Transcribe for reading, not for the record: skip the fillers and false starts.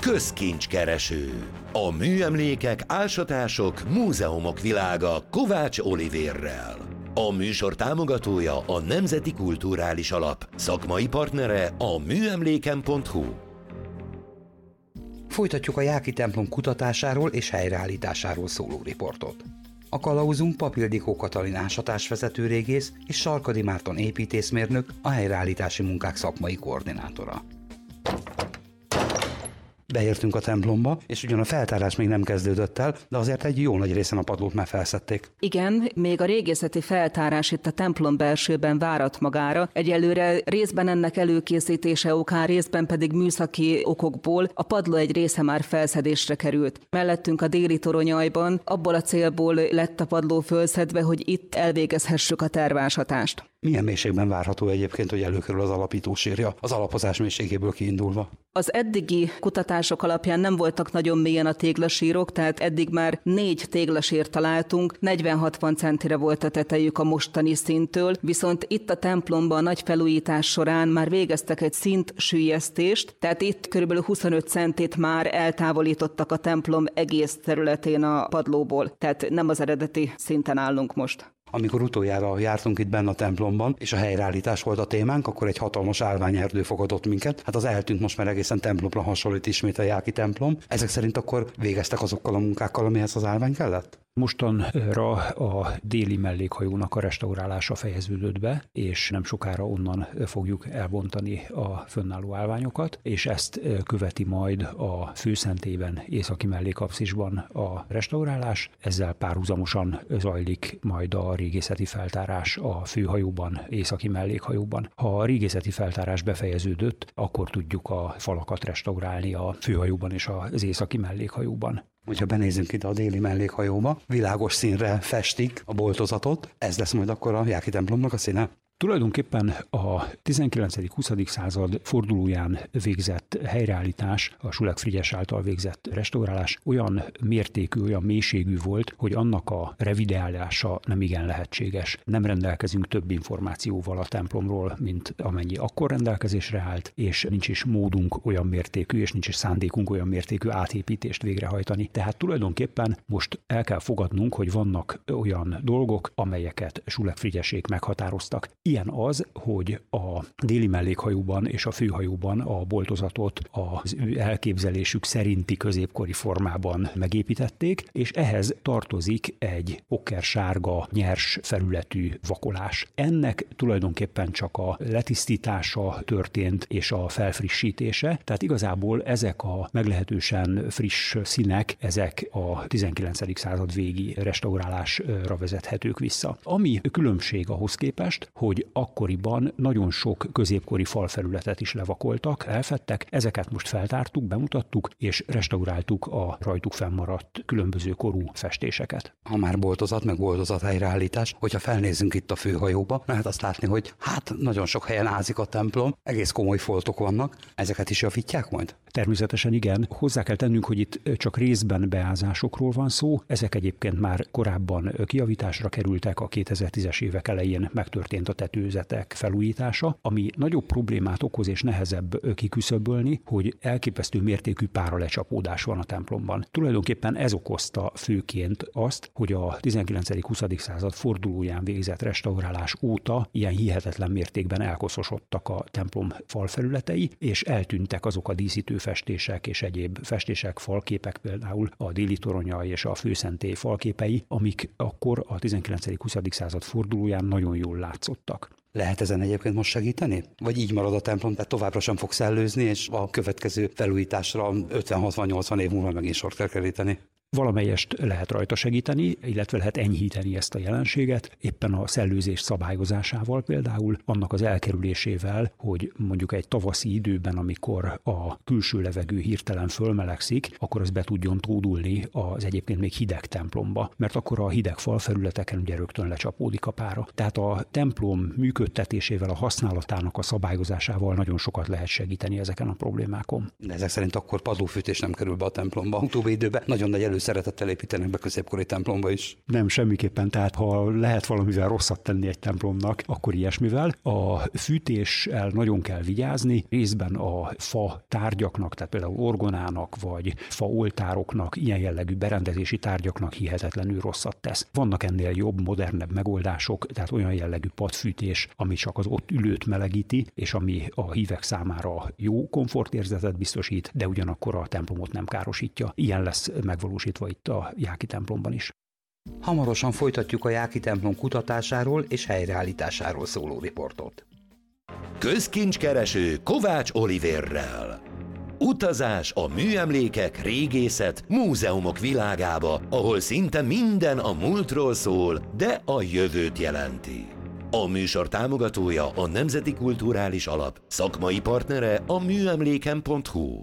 Közkincskereső. A műemlékek, ásatások, múzeumok világa Kovács Olivérrel. A műsor támogatója a Nemzeti Kulturális Alap, szakmai partnere a műemléken.hu. Folytatjuk a Jáki templom kutatásáról és helyreállításáról szóló riportot. A kalauzunk Pap Ildikó Katalin ásatásvezető régész és Sarkadi Márton építészmérnök, a helyreállítási munkák szakmai koordinátora. Beértünk a templomba, és ugyan a feltárás még nem kezdődött el, de azért egy jó nagy részen a padlót már felszedték. Igen, még a régészeti feltárás itt a templom belsőben várat magára. Egyelőre részben ennek előkészítése okán, részben pedig műszaki okokból a padló egy része már felszedésre került. Mellettünk a déli toronyajban abból a célból lett a padló fölszedve, hogy itt elvégezhessük a tervásatást. Milyen mélységben várható egyébként, hogy előkerül az alapító sírja, az alapozás mélységéből kiindulva? Az eddigi kutatások alapján nem voltak nagyon mélyen a téglasírok, tehát eddig már 4 téglasírt találtunk, 40-60 centire volt a tetejük a mostani szinttől, viszont itt a templomban a nagy felújítás során már végeztek egy szintsüllyesztést, tehát itt kb. 25 centit már eltávolítottak a templom egész területén a padlóból, tehát nem az eredeti szinten állunk most. Amikor utoljára jártunk itt benne a templomban, és a helyreállítás volt a témánk, akkor egy hatalmas állványerdő fogadott minket. Hát az eltűnt, most már egészen templomra hasonlít ismét a Jáki templom. Ezek szerint akkor végeztek azokkal a munkákkal, amihez az állvány kellett? Mostanra a déli mellékhajónak a restaurálása fejeződött be, és nem sokára onnan fogjuk elbontani a fönnálló állványokat, és ezt követi majd a főszentélyben, északi mellékapszisban a restaurálás. Ezzel párhuzamosan zajlik majd a régészeti feltárás a főhajóban, északi mellékhajóban. Ha a régészeti feltárás befejeződött, akkor tudjuk a falakat restaurálni a főhajóban és az északi mellékhajóban. Hogyha benézünk ide a déli mellékhajóba, világos színre festik a boltozatot, ez lesz majd akkor a Jáki templomnak a színe? Tulajdonképpen a 19.-20. század fordulóján végzett helyreállítás, a Sulek Frigyes által végzett restaurálás olyan mértékű, olyan mélységű volt, hogy annak a revideálása nem igen lehetséges. Nem rendelkezünk több információval a templomról, mint amennyi akkor rendelkezésre állt, és nincs is módunk olyan mértékű, és nincs is szándékunk olyan mértékű átépítést végrehajtani. Tehát tulajdonképpen most el kell fogadnunk, hogy vannak olyan dolgok, amelyeket Sulek Frigyesék meghatároztak. Ilyen az, hogy a déli mellékhajóban és a főhajóban a boltozatot az ő elképzelésük szerinti középkori formában megépítették, és ehhez tartozik egy okkersárga, nyers felületű vakolás. Ennek tulajdonképpen csak a letisztítása történt és a felfrissítése, tehát igazából ezek a meglehetősen friss színek, ezek a 19. század végi restaurálásra vezethetők vissza. Ami különbség ahhoz képest, hogy akkoriban nagyon sok középkori falfelületet is levakoltak, elfedtek, ezeket most feltártuk, bemutattuk, és restauráltuk a rajtuk fennmaradt különböző korú festéseket. Ha már boltozat, meg boltozat helyreállítás, hogyha felnézzünk itt a főhajóba, lehet azt látni, hogy nagyon sok helyen ázik a templom, egész komoly foltok vannak, ezeket is javítják majd? Természetesen igen. Hozzá kell tennünk, hogy itt csak részben beázásokról van szó, ezek egyébként már korábban kijavításra kerültek, a 2010-es évek elején megtörtént a tetőzetek felújítása, ami nagyobb problémát okoz és nehezebb kiküszöbölni, hogy elképesztő mértékű páralecsapódás van a templomban. Tulajdonképpen ez okozta főként azt, hogy a 19.-20. század fordulóján végzett restaurálás óta ilyen hihetetlen mértékben elkoszosodtak a templom falfelületei, és eltűntek azok a díszítő festések és egyéb festések, falképek, például a déli toronyai és a főszentély falképei, amik akkor a 19.-20. század fordulóján nagyon jól látszottak. Lehet ezen egyébként most segíteni? Vagy így marad a templom, tehát továbbra sem fog szellőzni, és a következő felújításra 50-60-80 év múlva megint sort kell keríteni? Valamelyest lehet rajta segíteni, illetve lehet enyhíteni ezt a jelenséget, éppen a szellőzés szabályozásával például, annak az elkerülésével, hogy mondjuk egy tavaszi időben, amikor a külső levegő hirtelen fölmelegszik, akkor az be tudjon tódulni az egyébként még hideg templomba, mert akkor a hideg falfelületeken ugye rögtön lecsapódik a pára. Tehát a templom működtetésével, a használatának a szabályozásával nagyon sokat lehet segíteni ezeken a problémákon. De ezek szerint akkor padlófűtés nem kerül be a templomba. Utóbbi időben nagyon nagy előszeretettel építenek be középkori templomba is. Nem, semmiképpen. Tehát ha lehet valamivel rosszat tenni egy templomnak, akkor ilyesmivel. A fűtéssel nagyon kell vigyázni, részben a fa tárgyaknak, tehát például orgonának, vagy fa oltároknak, ilyen jellegű berendezési tárgyaknak hihetetlenül rosszat tesz. Vannak ennél jobb, modernebb megoldások, tehát olyan jellegű padfűtés, ami csak az ott ülőt melegíti, és ami a hívek számára jó komfortérzetet biztosít, de ugyanakkor a templomot nem károsítja. Ilyen lesz megvalósítva itt a Jáki templomban is. Hamarosan folytatjuk a Jáki templom kutatásáról és helyreállításáról szóló riportot. Közkincskereső Kovács Olivérrel. Utazás a műemlékek, régészet, múzeumok világába, ahol szinte minden a múltról szól, de a jövőt jelenti. A műsor támogatója a Nemzeti Kulturális Alap, szakmai partnere a műemléken.hu.